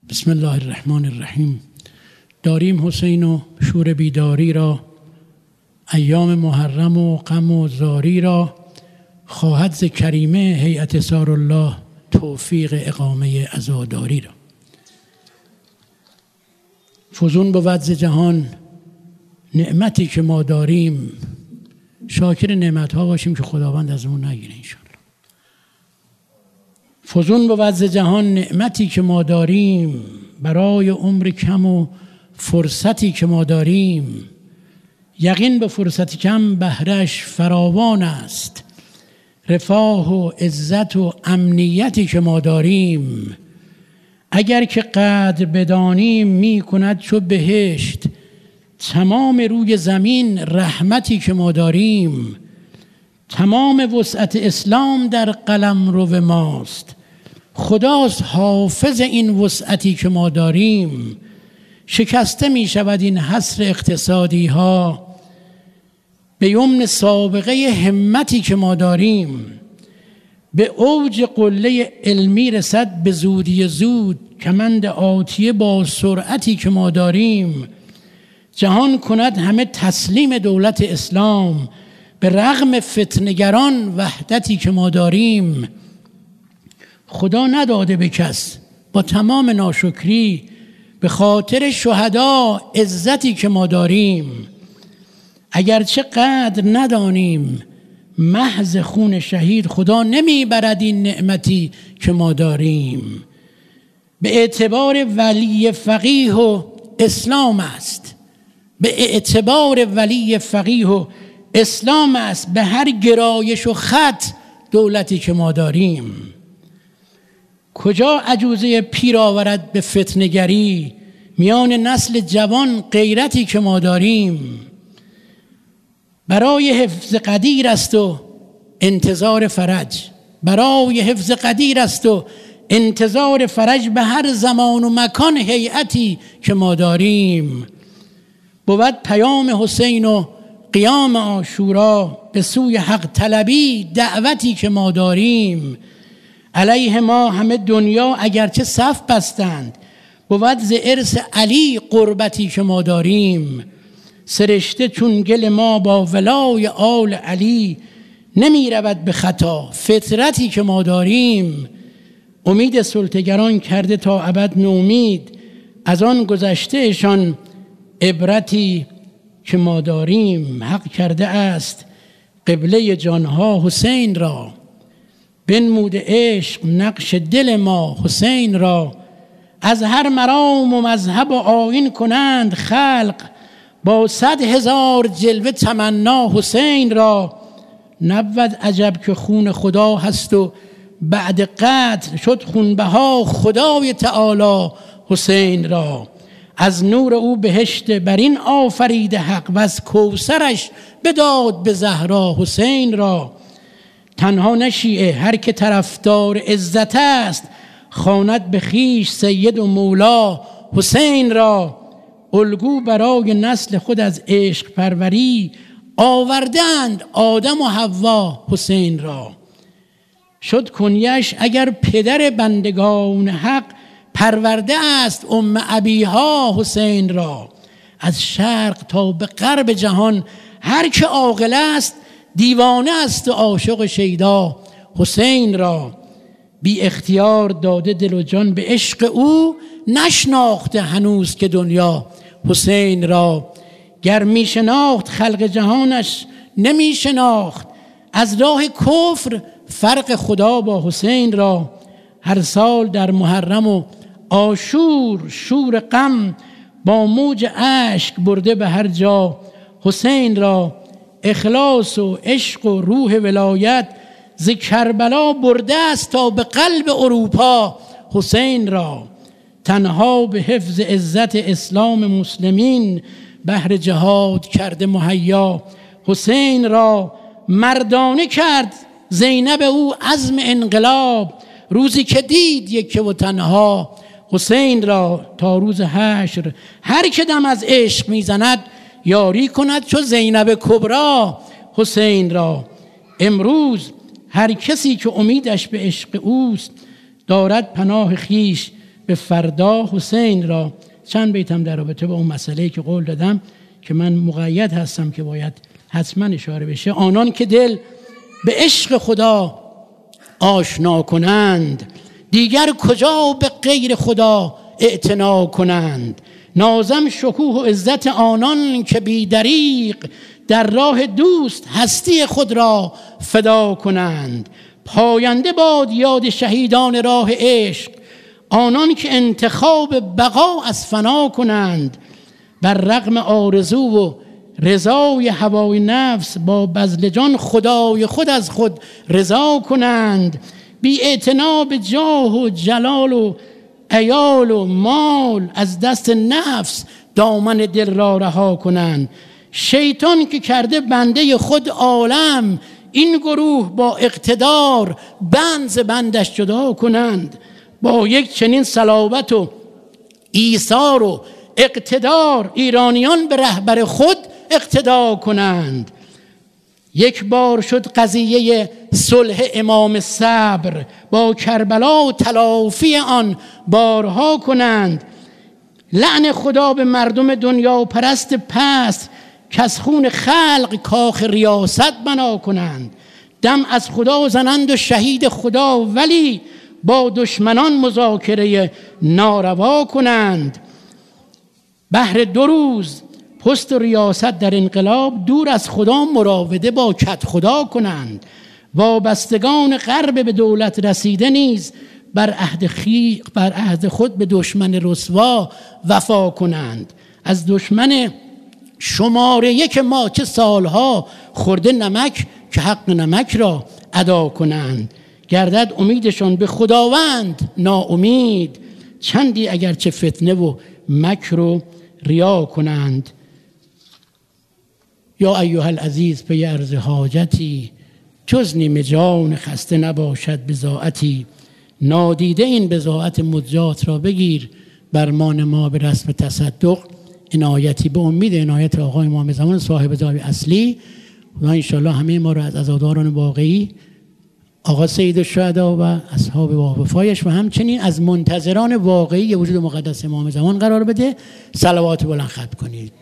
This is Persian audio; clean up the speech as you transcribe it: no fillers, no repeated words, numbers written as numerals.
بسم الله الرحمن الرحیم. داریم حسین و شور بیداری را، ایام محرم و غم و زاری را، خواهد ز کریمه هیئت سارالله توفیق اقامه عزاداری را. فزون بود ز جهان نعمتی که ما داریم، شاکر نعمتها باشیم که خداوند از اون نگیره انشاءالله. فزون بود ز جهان نعمتی که ما داریم، برای عمر کم و فرصتی که ما داریم، یقین به فرصت کم بهرش فراوان است، رفاه و عزت و امنیتی که ما داریم، اگر که قدر بدانیم می کند چو بهشت، تمام روی زمین رحمتی که ما داریم، تمام وسعت اسلام در قلمرو ماست، خداست حافظ این وسعتی که ما داریم، شکسته می شود این حصر اقتصادی ها به یمن سابقه همتی که ما داریم، به اوج قله علمی رسد به زودی زود، کمند آتیه با سرعتی که ما داریم، جهان کند همه تسلیم دولت اسلام، به رغم فتنگران وحدتی که ما داریم، خدا نداده به کس با تمام ناشکری، به خاطر شهدا عزتی که ما داریم، اگرچه قدر ندانیم محض خون شهید، خدا نمیبرد این نعمتی که ما داریم، به اعتبار ولی فقیه و اسلام است، به اعتبار ولی فقیه و اسلام است، به هر گرایش و خط دولتی که ما داریم، کجا عجوزه پیر آورد به فتنگری، میان نسل جوان غیرتی که ما داریم، برای حفظ قدیر است و انتظار فرج، برای حفظ قدیر است و انتظار فرج، به هر زمان و مکان هیئتی که ما داریم، بود پیام حسین و قیام عاشورا، به سوی حق طلبی دعوتی که ما داریم، علیه ما همه دنیا اگرچه صف بستند، بود ز ارث علی قربتی که ما داریم، سرشته چون گل ما با ولای آل علی، نمی رود به خطا فطرتی که ما داریم، امید سلطگران کرده تا ابد نومید، از آن گذشتهشان عبرتی که ما داریم، حق کرده است قبله جانها حسین را، بنمود عشق نقش دل ما حسین را، از هر مرام و مذهب و آیین کنند خلق، با 100,000 جلوه تمنا حسین را، نبود عجب که خون خدا هست و بعد قتل، شد خونبها خدای تعالی حسین را، از نور او بهشت برین آفرید حق، و از کوثرش بداد به زهرا حسین را، تنها نشیعه هر که طرفدار عزت است، خواند به خویش سید و مولا حسین را، الگو برای نسل خود از عشق پروری، آوردند آدم و حوا حسین را، شد کنیش اگر پدر بندگان حق، پرورده است ابیها حسین را، از شرق تا به غرب جهان هر که عاقل است، دیوانه است و عاشق شیدا حسین را، بی اختیار داده دل و جان به عشق او، نشناخته هنوز که دنیا حسین را، گر می شناخت خلق جهانش نمی شناخت، از راه کفر فرق خدا با حسین را، هر سال در محرم و عاشور شور غم، با موج اشک برده به هر جا حسین را، اخلاص و عشق و روح ولایت، ز کربلا برده است تا به قلب اروپا حسین را، تنها به حفظ عزت اسلام مسلمین، بهر جهاد کرده مهیا حسین را، مردانه کرد زینب او عزم انقلاب، روزی که دید یکی و تنها حسین را، تا روز حشر هر که دم از عشق میزند، یاری کند چو زینب کبرا حسین را، امروز هر کسی که امیدش به عشق اوست، دارد پناه خیش به فردا حسین را چند بیتم در رابطه با اون مسئله‌ای که قول دادم که من مقید هستم که باید حتما اشاره بشه. آنان که دل به عشق خدا آشنا کنند، دیگر کجا به غیر خدا اعتنا کنند. نازم شکوه و عزت آنان که بی دریغ در راه دوست هستی خود را فدا کنند. پاینده باد یاد شهیدان راه عشق، آنان که انتخاب بقا از فنا کنند. بر رغم آرزو و رضای هوای نفس، با بذل جان خدای خود از خود رضا کنند. بی اعتنا به جاه و جلال و عیال و مال، از دست نفس دامن دل را رها کنند. شیطان که کرده بنده خود عالم، این گروه با اقتدار بند ز بندش جدا کنند. با یک چنین صلابت و ایثار و اقتدار، ایرانیان به رهبر خود اقتدا کنند. یک بار شد قضیه صلح امام صبر، با کربلا و تلافی آن بارها کنند. لعن خدا به مردم دنیا پرست پست، که از خون خلق کاخ ریاست بنا کنند. دم از خدا زنند و شهید خدا، ولی با دشمنان مذاکره ناروا کنند. بهر 2 روز پست و ریاست در انقلاب، دور از خدا مراوده با کد خدا کنند. وابستگان غرب به دولت رسیده نیز، بر عهد خود به دشمن رسوا وفا کنند. از دشمن شماره 1 ما چه سالها خورده نمک، که حق نمک را ادا کنند. گردد امیدشان به خداوند ناامید، چندی اگرچه فتنه و مکر و ریا کنند. یا ایها العزیز پی عرض حاجتی، جز نیمه جان خسته نباشد بضاعتی. نادیده این بضاعت مزجات را بگیر، برمان ما به رسم تصدق عنایتی. به امید عنایت آقای امام زمان صاحب زاویه اصلی و انشاءالله همه ما را از عزاداران واقعی آقا سید الشهدا و اصحاب وفایش و همچنین از منتظران واقعی وجود مقدس امام زمان قرار بده. صلوات بلند ختم کنید.